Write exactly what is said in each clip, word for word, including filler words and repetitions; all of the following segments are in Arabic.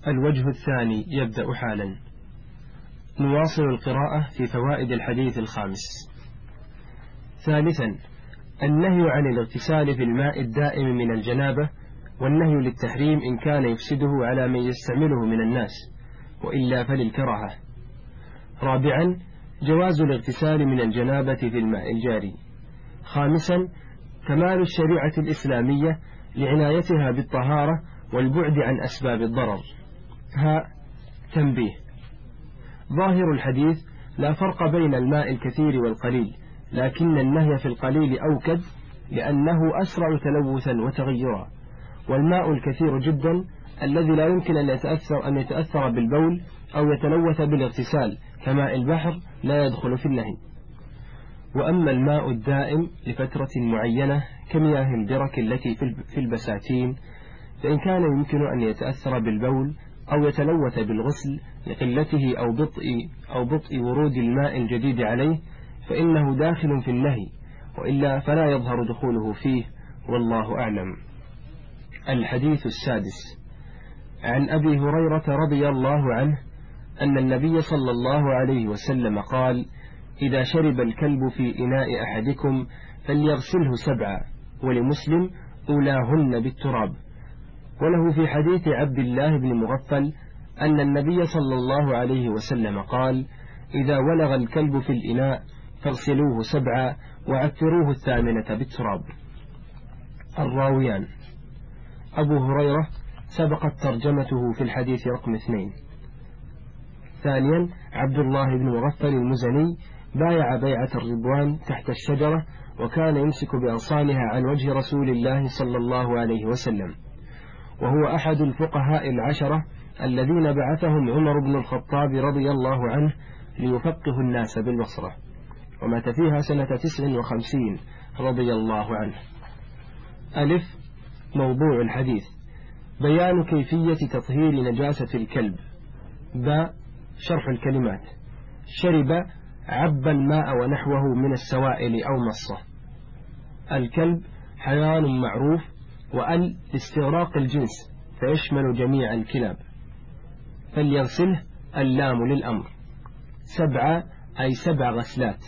الوجه الثاني يبدأ حالا. نواصل القراءة في فوائد الحديث الخامس. ثالثا، النهي عن الاغتسال في الماء الدائم من الجنابة، والنهي للتحريم إن كان يفسده على من يستعمله من الناس، وإلا فللكراهة. رابعا، جواز الاغتسال من الجنابة في الماء الجاري. خامسا، كمال الشريعة الإسلامية لعنايتها بالطهارة والبعد عن أسباب الضرر. ها تنبيه: ظاهر الحديث لا فرق بين الماء الكثير والقليل، لكن النهي في القليل أوكد لأنه أسرع تلوثا وتغيرا، والماء الكثير جدا الذي لا يمكن أن يتأثر, أن يتأثر بالبول أو يتلوث بالاغتسال كماء البحر لا يدخل في النهي. وأما الماء الدائم لفترة معينة كمياه البرك التي في البساتين، فإن كان يمكن أن يتأثر بالبول أو يتلوث بالغسل لقلته أو بطء, أو بطء ورود الماء الجديد عليه، فإنه داخل في النهي، وإلا فلا يظهر دخوله فيه، والله أعلم. الحديث السادس، عن أبي هريرة رضي الله عنه أن النبي صلى الله عليه وسلم قال: إذا شرب الكلب في إناء أحدكم فليغسله سبعا، ولمسلم: أولاهن بالتراب. وله في حديث عبد الله بن مغفل أن النبي صلى الله عليه وسلم قال: إذا ولغ الكلب في الإناء فاغسلوه سبعا وعفروه الثامنة بالتراب. الراويان: أبو هريرة سبقت ترجمته في الحديث رقم اثنين. ثانيا، عبد الله بن مغفل المزني بايع بيعة الرضوان تحت الشجرة، وكان يمسك بأغصانها عن وجه رسول الله صلى الله عليه وسلم، وهو أحد الفقهاء العشرة الذين بعثهم عمر بن الخطاب رضي الله عنه ليفقه الناس بالبصرة، ومات فيها سنة تسع وخمسين رضي الله عنه. ألف، موضوع الحديث: بيان كيفية تطهير نجاسة الكلب. باء، شرح الكلمات: شرب عب الماء ونحوه من السوائل أو مصة. الكلب حيوان معروف، وأل لاستغراق الجنس فيشمل جميع الكلاب. فليغسله اللام للأمر. سبعة أي سبع غسلات.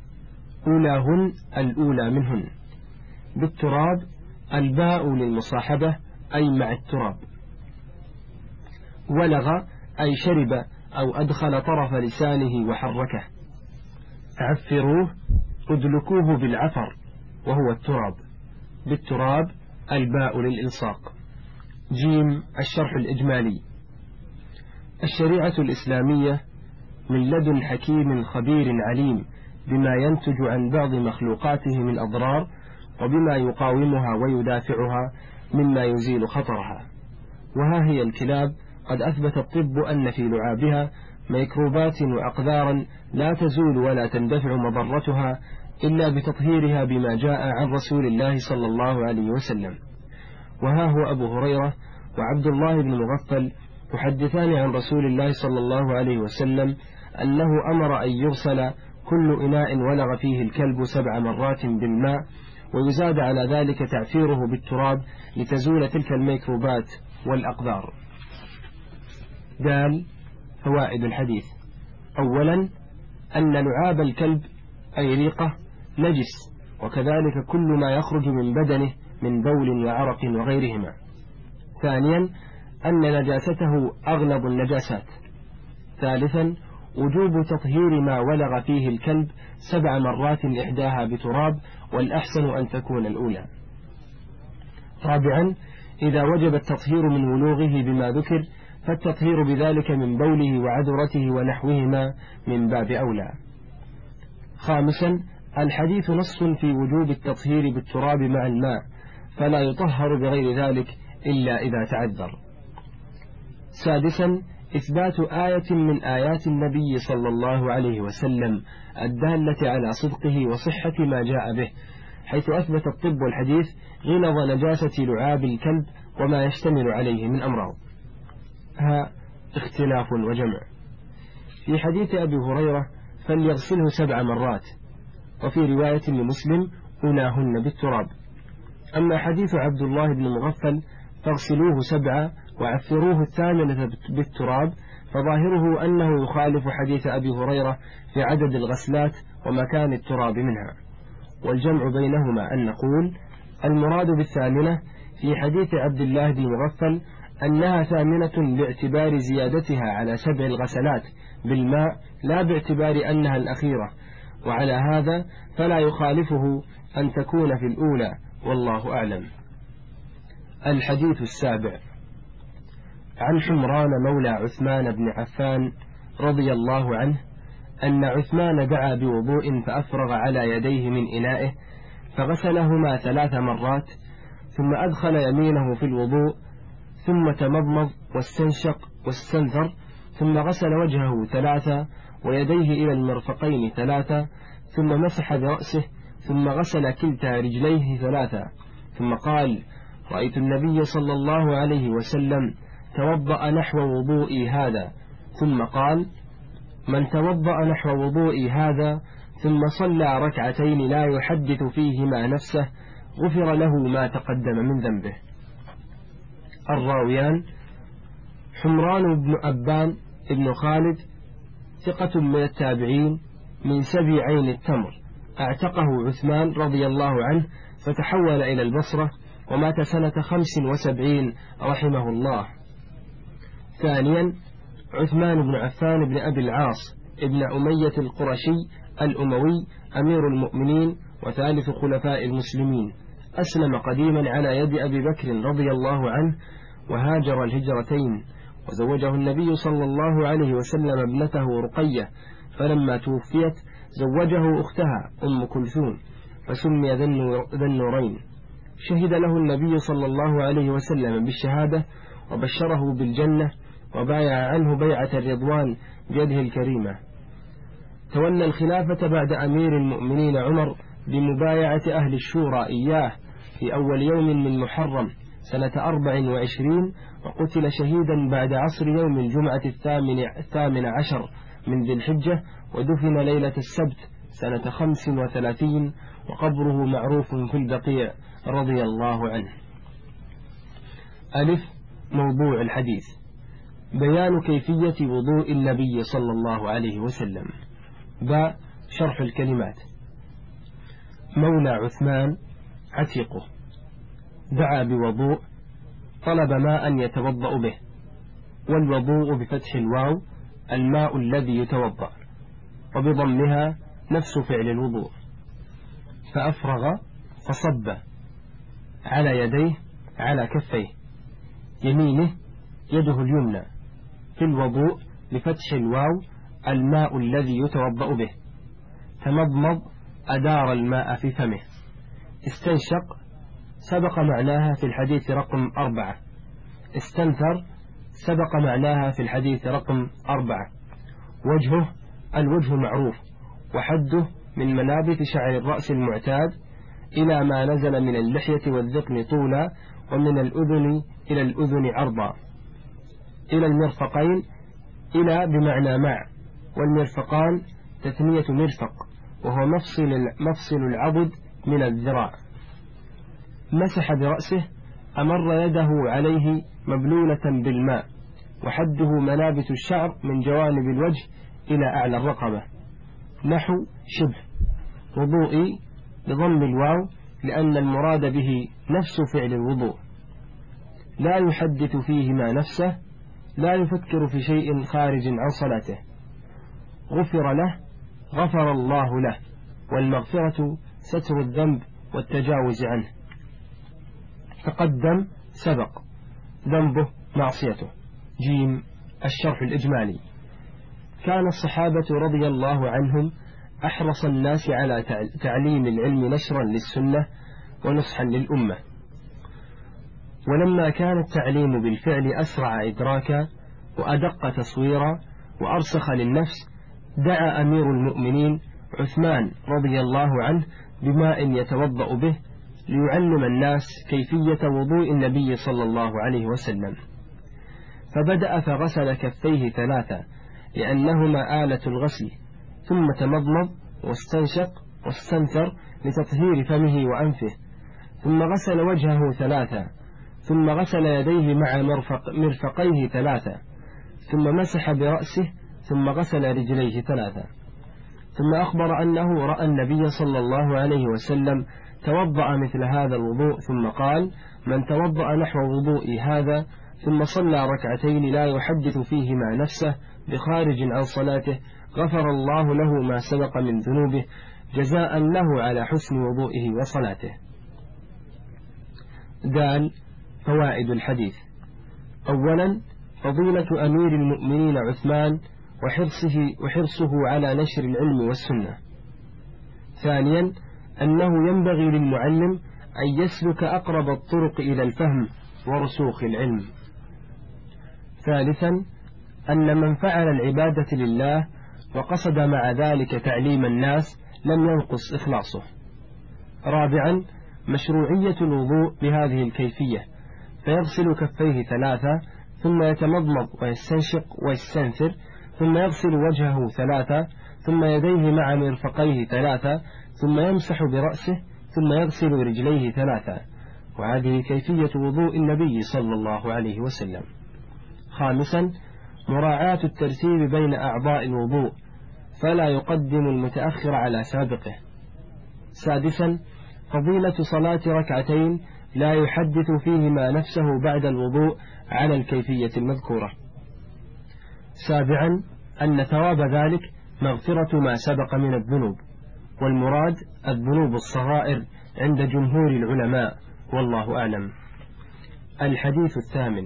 أولاهن الأولى منهن. بالتراب الباء للمصاحبة أي مع التراب. ولغ أي شرب أو أدخل طرف لسانه وحركه. عفروه ادلكوه بالعفر وهو التراب. بالتراب الباء للإلصاق. جيم، الشرح الإجمالي: الشريعة الإسلامية من لدن حكيم خبير عليم بما ينتج عن بعض مخلوقاته من أضرار، وبما يقاومها ويدافعها مما يزيل خطرها. وها هي الكلاب قد أثبت الطب أن في لعابها ميكروبات وأقذارا لا تزول ولا تندفع مضرتها إلا بتطهيرها بما جاء عن رسول الله صلى الله عليه وسلم. وها هو أبو هريرة وعبد الله بن مغفل يحدثان عن رسول الله صلى الله عليه وسلم أنه أمر أن يغسل كل إناء ولغ فيه الكلب سبع مرات بالماء، ويزاد على ذلك تعفيره بالتراب لتزول تلك الميكروبات والأقذار. قال: فوائد الحديث: أولا، أن لعاب الكلب أي ريقه نجس، وكذلك كل ما يخرج من بدنه من بول وعرق وغيرهما. ثانيا، أن نجاسته أغلب النجاسات. ثالثا، وجوب تطهير ما ولغ فيه الكلب سبع مرات إحداها بتراب، والأحسن أن تكون الأولى. رابعا، إذا وجب التطهير من ولوغه بما ذكر فالتطهير بذلك من بوله وعذرته ونحوهما من باب أولى. خامسا، الحديث نص في وجوب التطهير بالتراب مع الماء، فلا يطهر بغير ذلك إلا إذا تعذر. سادسا، إثبات آية من آيات النبي صلى الله عليه وسلم الدالة على صدقه وصحة ما جاء به، حيث أثبت الطب والحديث غلظ نجاسة لعاب الكلب وما يشتمل عليه من أمراض. ها اختلاف وجمع. في حديث أبي هريرة فليغسله سبع مرات، وفي رواية لمسلم: أولاهن بالتراب. أما حديث عبد الله بن مغفل فاغسلوه سبعا وعفروه الثامنة بالتراب، فظاهره أنه يخالف حديث أبي هريرة في عدد الغسلات ومكان التراب منها. والجمع بينهما أن نقول المراد بالثامنة في حديث عبد الله بن مغفل أنها ثامنة باعتبار زيادتها على سبع الغسلات بالماء، لا باعتبار أنها الأخيرة، وعلى هذا فلا يخالفه أن تكون في الأولى، والله أعلم. الحديث السابع عن حمران مولى عثمان بن عفان رضي الله عنه أن عثمان دعا بوضوء فأفرغ على يديه من إنائه فغسلهما ثلاث مرات، ثم أدخل يمينه في الوضوء، ثم تمضمض واستنشق واستنثر، ثم غسل وجهه ثلاثة ويديه إلى المرفقين ثلاثة، ثم مسح برأسه، ثم غسل كلتا رجليه ثلاثة، ثم قال: رأيت النبي صلى الله عليه وسلم توضأ نحو وضوئي هذا. ثم قال: من توضأ نحو وضوئي هذا ثم صلى ركعتين لا يحدث فيهما نفسه غفر له ما تقدم من ذنبه. الراويان حمران بن أبان بن خالد ثقة من التابعين من سبي عين التمر، اعتقه عثمان رضي الله عنه فتحول إلى البصرة ومات سنة خمس وسبعين رحمه الله. ثانيا عثمان بن عفان بن أبي العاص ابن أمية القرشي الأموي أمير المؤمنين وثالث خلفاء المسلمين، أسلم قديما على يد أبي بكر رضي الله عنه وهاجر الهجرتين، وزوجه النبي صلى الله عليه وسلم ابنته رقية، فلما توفيت زوجه أختها أم كلثوم فسمي ذا النورين. شهد له النبي صلى الله عليه وسلم بالشهادة وبشره بالجنة وبايع عنه بيعة الرضوان بيده الكريمة. تولى الخلافة بعد أمير المؤمنين عمر بمبايعة أهل الشورى إياه في أول يوم من محرم سنة أربع وعشرين، وقتل شهيدا بعد عصر يوم الجمعة الثامن, الثامن عشر من ذي الحجة، ودفن ليلة السبت سنة خمس وثلاثين، وقبره معروف في البقيع رضي الله عنه. ألف موضوع الحديث: بيان كيفية وضوء النبي صلى الله عليه وسلم. باء شرح الكلمات: مولى عثمان عتيقه، دعا بوضوء، طلب ماء يتوضأ به، والوضوء بفتح الواو الماء الذي يتوضأ، وبضمها نفس فعل الوضوء. فأفرغ فصب على يديه على كفيه، يمينه يده اليمنى، في الوضوء بفتح الواو الماء الذي يتوضأ به. تمضمض أدار الماء في فمه. استنشق سبق معناها في الحديث رقم أربعة. استنثر سبق معناها في الحديث رقم أربعة. وجهه الوجه معروف، وحده من منابت شعر الرأس المعتاد إلى ما نزل من اللحية والذقن طولا، ومن الأذن إلى الأذن عرضا، إلى المرفقين إلى بمعنى مع، والمرفقان تثنية مرفق وهو مفصل, مفصل العضد من الذراع. مسح برأسه أمر يده عليه مبلولة بالماء، وحده منابت الشعر من جوانب الوجه إلى أعلى الرقبة، نحو شبه. وضوئي بضم الواو لأن المراد به نفس فعل الوضوء. لا يحدث فيهما نفسه، لا يفكر في شيء خارج عن صلاته. غفر له غفر الله له، والمغفرة ستر الذنب والتجاوز عنه. تقدم سبق ذنبه معصيته. جيم الشرح الإجمالي: كان الصحابة رضي الله عنهم أحرص الناس على تعليم العلم نشرا للسنة ونصحا للأمة، ولما كان التعليم بالفعل أسرع إدراكا وأدق تصويرا وأرسخ للنفس، دعا أمير المؤمنين عثمان رضي الله عنه بماء يتوضأ به ليعلم الناس كيفية وضوء النبي صلى الله عليه وسلم. فبدأ فغسل كفيه ثلاثة لأنهما آلة الغسل، ثم تمضمض واستنشق واستنثر لتطهير فمه وأنفه، ثم غسل وجهه ثلاثة، ثم غسل يديه مع مرفق مرفقيه ثلاثة، ثم مسح برأسه، ثم غسل رجليه ثلاثة. ثم أخبر أنه رأى النبي صلى الله عليه وسلم توضأ مثل هذا الوضوء، ثم قال: من توضأ نحو وضوء هذا ثم صلى ركعتين لا يحدث فيهما نفسه بخارج عن صلاته غفر الله له ما سبق من ذنوبه جزاء له على حسن وضوئه وصلاته. دال. فوائد الحديث: أولا، فضيلة أمير المؤمنين عثمان وحرصه, وحرصه على نشر العلم والسنة. ثانيا، أنه ينبغي للمعلم أن يسلك أقرب الطرق إلى الفهم ورسوخ العلم. ثالثا، أن من فعل العبادة لله وقصد مع ذلك تعليم الناس لم ينقص إخلاصه. رابعا، مشروعية الوضوء بهذه الكيفية، فيغسل كفيه ثلاثة، ثم يتمضمض ويستنشق ويستنثر، ثم يغسل وجهه ثلاثة، ثم يديه مع مرفقيه ثلاثة، ثم يمسح برأسه، ثم يغسل رجليه ثلاثة. وهذه كيفية وضوء النبي صلى الله عليه وسلم. خامسا، مراعاة الترتيب بين أعضاء الوضوء، فلا يقدم المتأخر على سابقه. سادسا، فضيلة صلاة ركعتين لا يحدث فيهما نفسه بعد الوضوء على الكيفية المذكورة. سابعا، أن ثواب ذلك مغفرة ما سبق من الذنوب، والمراد الذنوب الصغائر عند جمهور العلماء، والله أعلم. الحديث الثامن: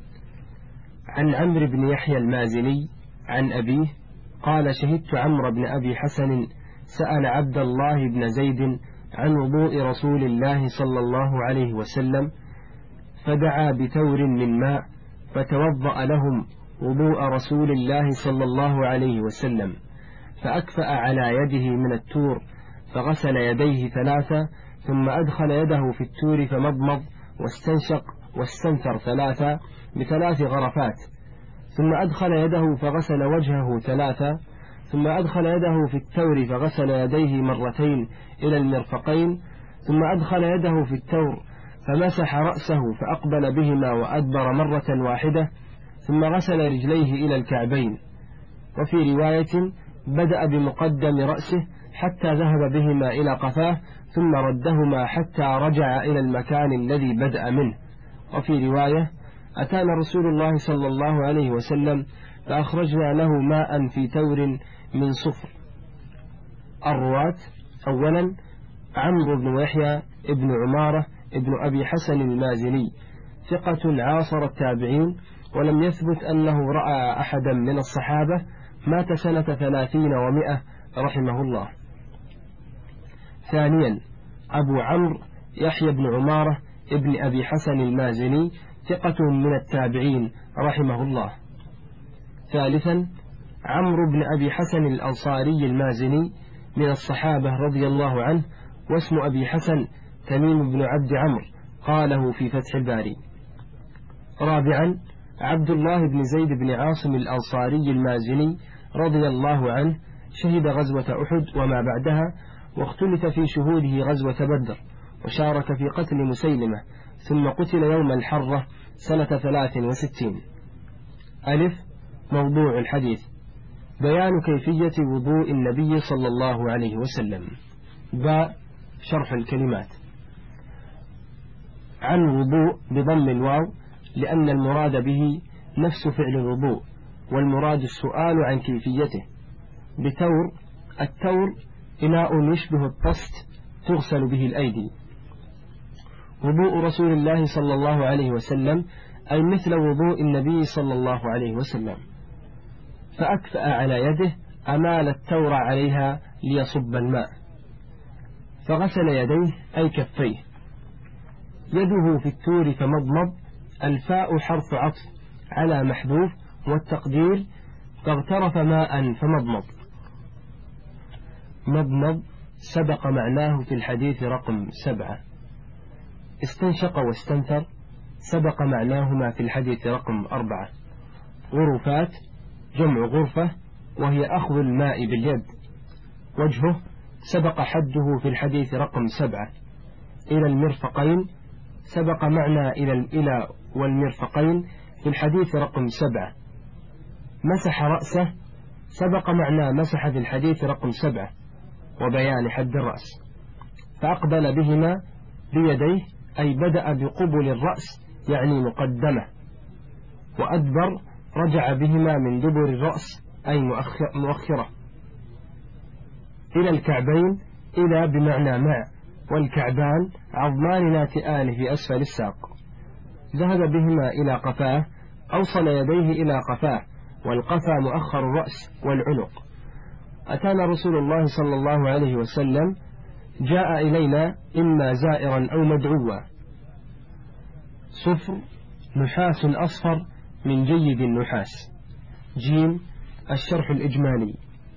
عن عمرو بن يحيى المازني عن أبيه قال: شهدت عمرو بن أبي حسن سأل عبد الله بن زيد عن وضوء رسول الله صلى الله عليه وسلم، فدعا بتور من ماء فتوضأ لهم وضوء رسول الله صلى الله عليه وسلم، فأكفأ على يده من التور فغسل يديه ثلاثة، ثم أدخل يده في التور فمضمض واستنشق واستنثر ثلاثة بثلاث غرفات، ثم أدخل يده فغسل وجهه ثلاثة، ثم أدخل يده في التور فغسل يديه مرتين إلى المرفقين، ثم أدخل يده في التور فمسح رأسه فأقبل بهما وأدبر مرة واحدة، ثم غسل رجليه إلى الكعبين. وفي رواية: بدأ بمقدم رأسه حتى ذهب بهما إلى قفاه، ثم ردهما حتى رجع إلى المكان الذي بدأ منه. وفي رواية: أتانا رسول الله صلى الله عليه وسلم فأخرجنا له ماء في تور من صفر. الرواة: أولا، عمرو بن يحيى ابن عمارة ابن أبي حسن المازني، ثقة عاصر التابعين، ولم يثبت أنه رأى أحدا من الصحابة، مات سنة ثلاثين ومئة رحمه الله. ثانيا، أبو عمرو يحيى بن عمارة ابن أبي حسن المازني، ثقة من التابعين رحمه الله. ثالثا، عمرو بن أبي حسن الأنصاري المازني من الصحابة رضي الله عنه، واسم أبي حسن تميم بن عبد عمرو، قاله في فتح الباري. رابعا، عبد الله بن زيد بن عاصم الأنصاري المازني رضي الله عنه، شهد غزوة أحد وما بعدها، واختلف في شهوده غزوة بدر، وشارك في قتل مسيلمة، ثم قتل يوم الحرة سنة ثلاث وستين. ألف. موضوع الحديث: بيان كيفية وضوء النبي صلى الله عليه وسلم. باء. شرح الكلمات: عن وضوء بضم الواو، لأن المراد به نفس فعل الوضوء، والمراد السؤال عن كيفيته. بتور، التور إناء يشبه الطست تغسل به الأيدي. وضوء رسول الله صلى الله عليه وسلم أي مثل وضوء النبي صلى الله عليه وسلم. فأكفأ على يده، أمال التور عليها ليصب الماء. فغسل يديه أي كفيه. يده في التور فمضمض، الفاء حرف عطف على محذوف، والتقدير فاغترف ماء فمضمض. مضمض سبق معناه في الحديث رقم سبعة. استنشق واستنثر سبق معناهما في الحديث رقم أربعة. غرفات جمع غرفة، وهي أخذ الماء باليد. وجهه سبق حده في الحديث رقم سبعة. إلى المرفقين سبق معنا إلى الإلى والمرفقين في الحديث رقم سبعة. مسح رأسه سبق معنا مسح في الحديث رقم سبعة وبيان حد الرأس، فأقبل بهما بيديه أي بدأ بقبل الرأس يعني مقدمة، وأدبر رجع بهما من دبر الرأس أي مؤخرة إلى الكعبين. إلى بمعنى مع، والكعبان عظمان ناتئان في أسفل الساق. ذهب بهما إلى قفاه، أوصل يديه إلى قفاه، والقفا مؤخر الرأس والعنق. أتانا رسول الله صلى الله عليه وسلم جاء إلينا إما زائرا أو مدعوا، صفر نحاس أصفر من جيد النحاس. جيم الشرح الإجمالي.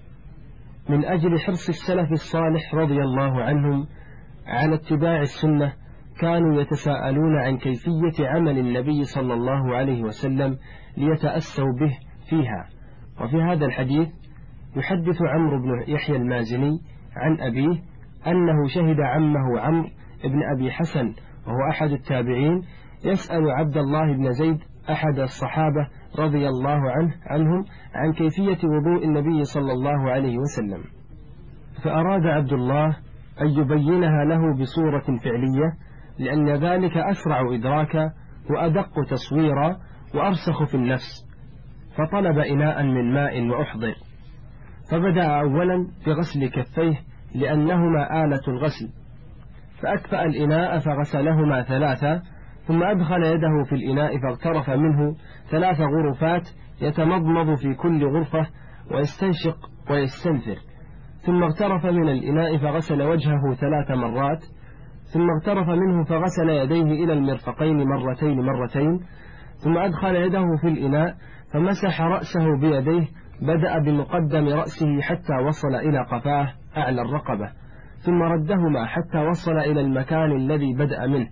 من أجل حرص السلف الصالح رضي الله عنهم على اتباع السنة كانوا يتساءلون عن كيفية عمل النبي صلى الله عليه وسلم ليتأسوا به فيها. وفي هذا الحديث يحدث عمرو بن يحيى المازني عن أبيه أنه شهد عمه عمرو بن أبي حسن وهو أحد التابعين يسأل عبد الله بن زيد أحد الصحابة رضي الله عنه عنهم عن كيفية وضوء النبي صلى الله عليه وسلم، فأراد عبد الله أن يبينها له بصورة فعلية، لأن ذلك أسرع إدراكا وأدق تصويرا وأرسخ في النفس، فطلب إناء من ماء وأحضر، فبدأ أولا بغسل كفيه لأنهما آلة الغسل، فأكفأ الإناء فغسلهما ثلاثة، ثم أدخل يده في الإناء فاغترف منه ثلاث غرفات يتمضمض في كل غرفة ويستنشق ويستنثر، ثم اغترف من الإناء فغسل وجهه ثلاث مرات، ثم اغترف منه فغسل يديه إلى المرفقين مرتين مرتين، ثم أدخل يده في الإناء فمسح رأسه بيديه، بدأ بمقدم رأسه حتى وصل إلى قفاه أعلى الرقبة، ثم ردهما حتى وصل إلى المكان الذي بدأ منه.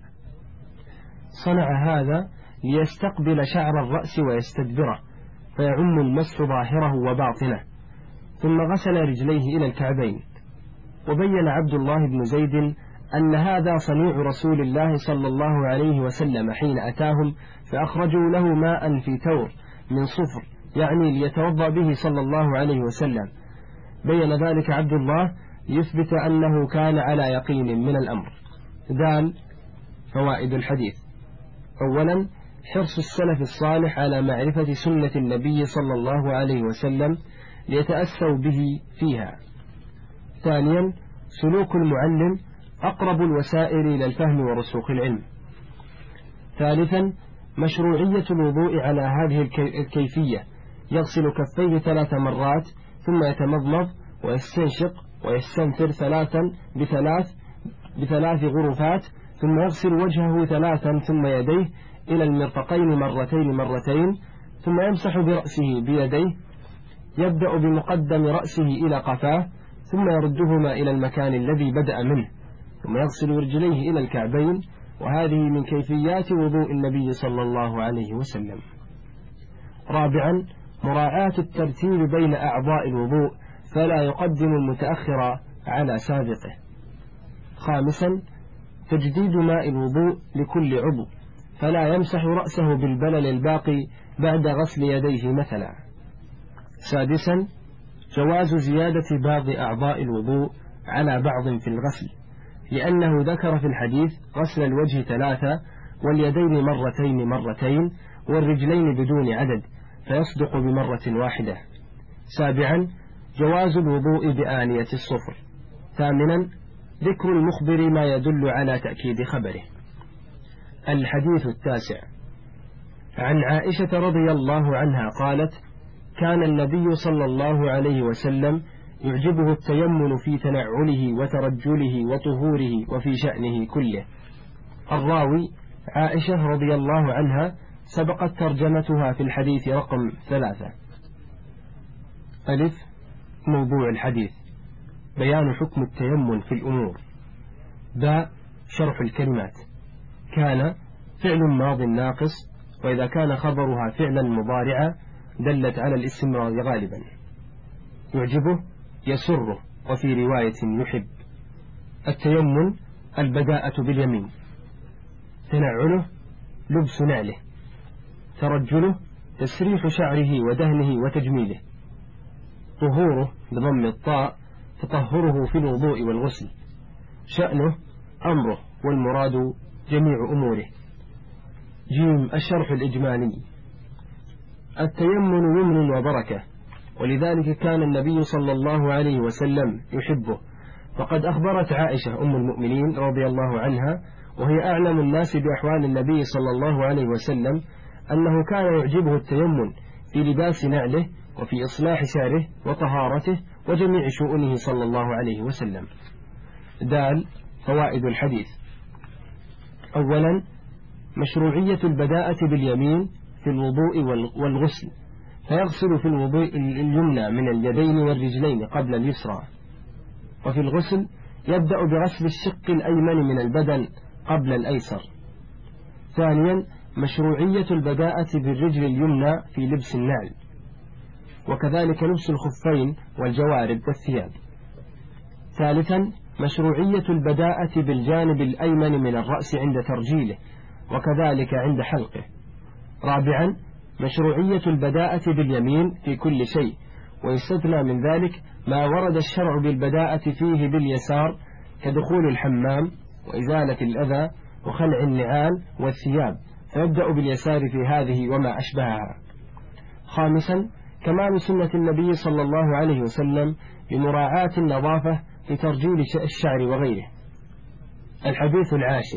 صنع هذا ليستقبل شعر الرأس ويستدبره، فيعم المسح ظاهره وباطنه، ثم غسل رجليه إلى الكعبين. وبين عبد الله بن زيد أن هذا صنيع رسول الله صلى الله عليه وسلم حين أتاهم فأخرجوا له ماء في تور من صفر، يعني ليتوضأ به صلى الله عليه وسلم. بين ذلك عبد الله ليثبت أنه كان على يقين من الأمر. دال فوائد الحديث. أولا حرص السلف الصالح على معرفة سنة النبي صلى الله عليه وسلم ليتأسوا به فيها. ثانيا سلوك المعلم أقرب الوسائل إلى الفهم ورسوخ العلم. ثالثا مشروعية الوضوء على هذه الكيفية، يغسل كفيه ثلاث مرات ثم يتمضمض ويستنشق ويستنثر ثلاثا بثلاث بثلاث غرفات، ثم يغسل وجهه ثلاثا ثم يديه إلى المرفقين مرتين مرتين، ثم يمسح برأسه بيديه، يبدأ بمقدم رأسه إلى قفاه ثم يردهما إلى المكان الذي بدأ منه، ثم يغسل رجليه إلى الكعبين. وهذه من كيفيات وضوء النبي صلى الله عليه وسلم. رابعا مراعاة الترتيب بين أعضاء الوضوء، فلا يقدم المتأخر على سابقه. خامسا تجديد ماء الوضوء لكل عضو، فلا يمسح رأسه بالبلل الباقي بعد غسل يديه مثلا. سادسا جواز زيادة بعض أعضاء الوضوء على بعض في الغسل، لأنه ذكر في الحديث غسل الوجه ثلاثة واليدين مرتين مرتين والرجلين بدون عدد، فيصدق بمرة واحدة. سابعا جواز الوضوء بآنية الصفر. ثامنا ذكر المخبر ما يدل على تأكيد خبره. الحديث التاسع عن عائشة رضي الله عنها قالت: كان النبي صلى الله عليه وسلم يعجبه التيمن في تنعله وترجله وطهوره وفي شأنه كله. الراوي عائشة رضي الله عنها سبقت ترجمتها في الحديث رقم ثلاثة. ألف موضوع الحديث بيان حكم التيمن في الأمور. باء شرح الكلمات. كان فعل ماض ناقص، وإذا كان خبرها فعلا مضارعا دلت على الاستمرار غالبا. يعجبه يسره، وفي رواية يحب. التيمن البداءة باليمين. تنعله لبس نعله، ترجله تسريح شعره ودهنه وتجميله، طهوره بضم الطاء تطهره في الوضوء والغسل، شأنه أمره والمراد جميع أموره. جيم الشرح الإجمالي. التيمم يمن وبركة، ولذلك كان النبي صلى الله عليه وسلم يحبه، فقد أخبرت عائشة أم المؤمنين رضي الله عنها وهي أعلم الناس بأحوال النبي صلى الله عليه وسلم أنه كان يعجبه التيمم في لباس نعله وفي إصلاح شعره وطهارته وجميع شؤونه صلى الله عليه وسلم. دال فوائد الحديث. أولا مشروعية البداءة باليمين في الوضوء والغسل، فيغسل في الوضوء اليمنى من اليدين والرجلين قبل اليسرى، وفي الغسل يبدأ بغسل الشق الأيمن من البدن قبل الأيسر. ثانيا مشروعية البداءة بالرجل اليمنى في لبس النعل، وكذلك لبس الخفين والجوارب والثياب. ثالثا مشروعية البداءة بالجانب الأيمن من الرأس عند ترجيله، وكذلك عند حلقه. رابعا مشروعية البداءة باليمين في كل شيء، ويستثنى من ذلك ما ورد الشرع بالبداءة فيه باليسار كدخول الحمام وإزالة الأذى وخلع النعال والثياب، فيبدأ باليسار في هذه وما أشبهها. خامسا كمال سنة النبي صلى الله عليه وسلم بمراعاة النظافة في ترجيل الشعر وغيره. الحديث العاشر.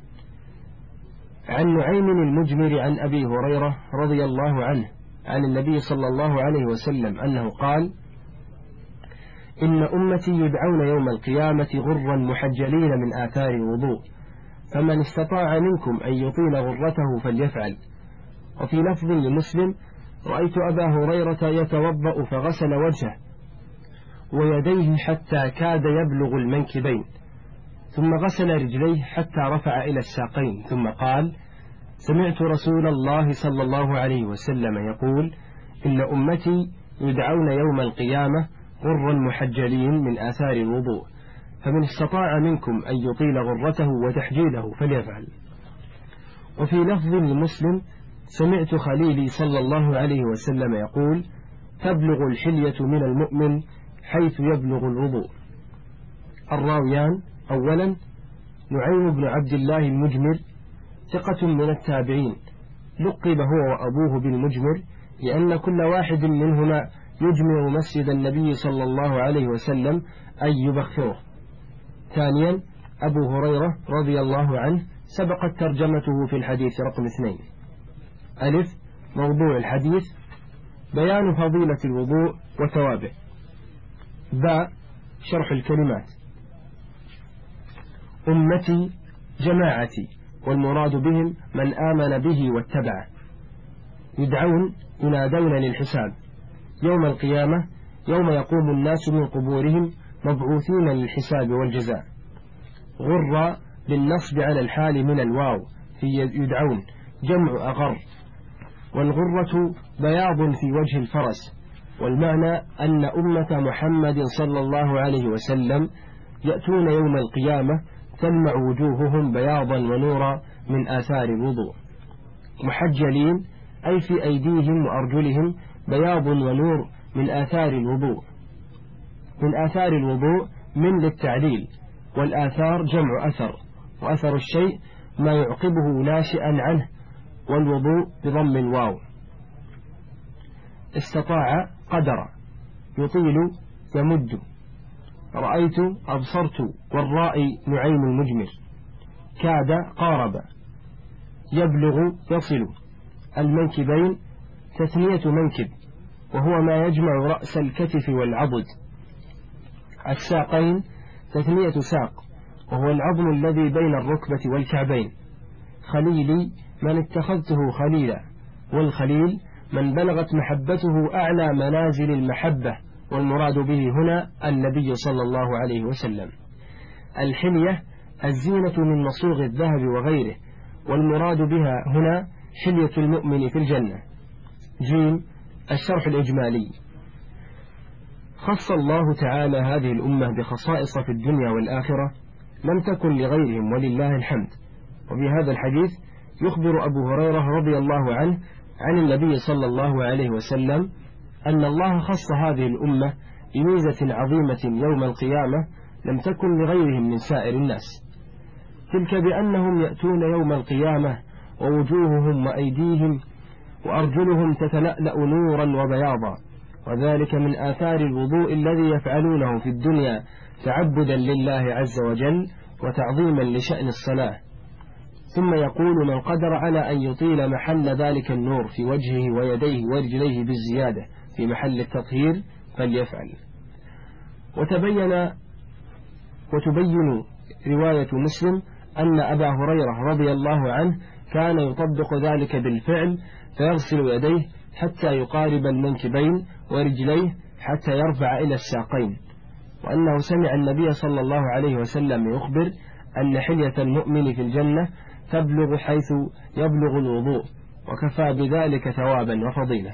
عن نعيم المجمر عن أبي هريرة رضي الله عنه عن النبي صلى الله عليه وسلم أنه قال: إن أمتي يدعون يوم القيامة غرا محجلين من آثار الوضوء، فمن استطاع منكم أن يطيل غرته فليفعل. وفي لفظ لمسلم: رأيت أبا هريرة يتوضأ فغسل وجهه ويديه حتى كاد يبلغ المنكبين، ثم غسل رجليه حتى رفع إلى الساقين، ثم قال: سمعت رسول الله صلى الله عليه وسلم يقول: إن أمتي يدعون يوم القيامة غرا محجلين من آثار الوضوء، فمن استطاع منكم أن يطيل غرته وتحجيله فليفعل. وفي لفظ لمسلم: سمعت خليلي صلى الله عليه وسلم يقول: تبلغ الحلية من المؤمن حيث يبلغ الوضوء. الراويان: أولا نعيم بن عبد الله المجمر ثقة من التابعين، لقب هو وأبوه بالمجمر لأن كل واحد منهما يجمع مسجد النبي صلى الله عليه وسلم أي يبخره. ثانيا أبو هريرة رضي الله عنه سبقت ترجمته في الحديث رقم اثنين. ألف موضوع الحديث: بيان فضيلة الوضوء وثوابه. باء شرح الكلمات. أمتي جماعتي، والمراد بهم من آمن به واتبعه. يدعون ينادون للحساب يوم القيامة، يوم يقوم الناس من قبورهم مبعوثين للحساب والجزاء. غر بالنصب على الحال من الواو في يدعون، جمع أغر، والغرة بياض في وجه الفرس، والمعنى أن أمة محمد صلى الله عليه وسلم يأتون يوم القيامة تلمع وجوههم بياضا ونورا من آثار الوضوء. محجلين أي في أيديهم وأرجلهم بياض ونور من آثار الوضوء. من آثار الوضوء من للتعليل، والآثار جمع أثر، وأثر الشيء ما يعقبه ناشئا عنه، والوضوء بضم الواو. استطاع قدر، يطيل يمد. رأيت أبصرت، والراء نعيم المجمر. كاد قارب. يبلغ يصل. المنكبين تثنية منكب، وهو ما يجمع رأس الكتف والعضد. الساقين تثنية ساق، وهو العظم الذي بين الركبة والكعبين. خليلي من اتخذته خليلا، والخليل من بلغت محبته أعلى منازل المحبة، والمراد به هنا النبي صلى الله عليه وسلم. الحلية الزينة من مصوغ الذهب وغيره، والمراد بها هنا حلية المؤمن في الجنة. جيم الشرح الإجمالي. خص الله تعالى هذه الأمة بخصائص في الدنيا والآخرة لم تكن لغيرهم ولله الحمد، وفي هذا الحديث يخبر أبو هريرة رضي الله عنه عن النبي صلى الله عليه وسلم أن الله خص هذه الأمة بميزة عظيمة يوم القيامة لم تكن لغيرهم من سائر الناس، تلك بأنهم يأتون يوم القيامة ووجوههم وأيديهم وأرجلهم تتلألأ نورا وبياضا، وذلك من آثار الوضوء الذي يفعلونه في الدنيا تعبدا لله عز وجل وتعظيما لشأن الصلاة. ثم يقول من قدر على أن يطيل محل ذلك النور في وجهه ويديه ورجليه بالزيادة في محل التطهير فليفعل. وتبين وتبين رواية مسلم أن أبا هريرة رضي الله عنه كان يطبق ذلك بالفعل، فيغسل يديه حتى يقارب المنكبين ورجليه حتى يرفع إلى الساقين، وأنه سمع النبي صلى الله عليه وسلم يخبر أن حلية المؤمن في الجنة تبلغ حيث يبلغ الوضوء، وكفى بذلك ثوابا وفضيلة.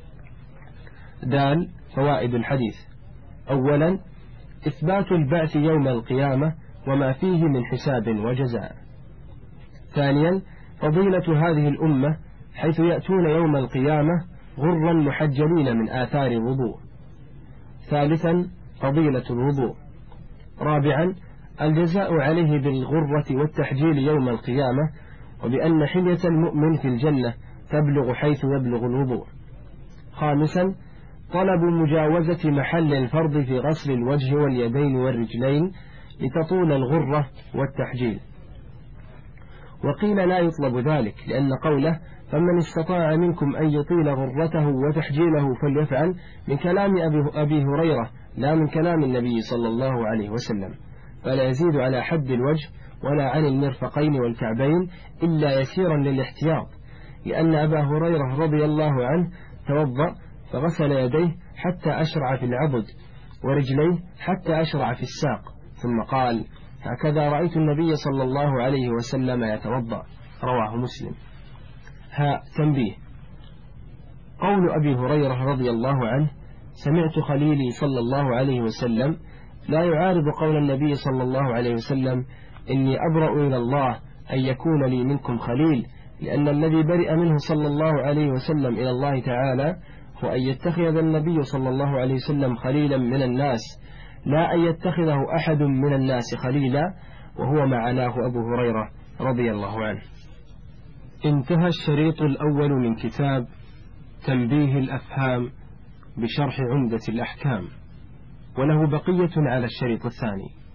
دال فوائد الحديث: أولا إثبات البعث يوم القيامة وما فيه من حساب وجزاء. ثانيا فضيلة هذه الأمة حيث يأتون يوم القيامة غرا محجلين من آثار الوضوء. ثالثا فضيلة الوضوء. رابعا الجزاء عليه بالغرة والتحجيل يوم القيامة، وبأن حلية المؤمن في الجنة تبلغ حيث يبلغ الوضوء. خامسا طلب مجاوزة محل الفرض في غسل الوجه واليدين والرجلين لتطول الغرة والتحجيل. وقيل لا يطلب ذلك، لأن قوله فمن استطاع منكم أن يطيل غرته وتحجيله فليفعل من كلام أبي هريرة لا من كلام النبي صلى الله عليه وسلم، فلا يزيد على حد الوجه ولا عن المرفقين والكعبين إلا يسيرا للاحتياط، لأن أبا هريرة رضي الله عنه توضأ فغسل يديه حتى أشرع في العضد ورجليه حتى أشرع في الساق، ثم قال هكذا رأيت النبي صلى الله عليه وسلم يتوضأ، رواه مسلم. ها تنبيه: قول أبي هريرة رضي الله عنه سمعت خليلي صلى الله عليه وسلم لا يعارض قول النبي صلى الله عليه وسلم إني أبرأ إلى الله أن يكون لي منكم خليل، لأن الذي برئ منه صلى الله عليه وسلم إلى الله تعالى هو أن يتخذ النبي صلى الله عليه وسلم خليلا من الناس، لا أن يتخذه أحد من الناس خليلا، وهو معناه أبو هريرة رضي الله عنه. انتهى الشريط الأول من كتاب تنبيه الأفهام بشرح عمدة الأحكام، وله بقية على الشريط الثاني.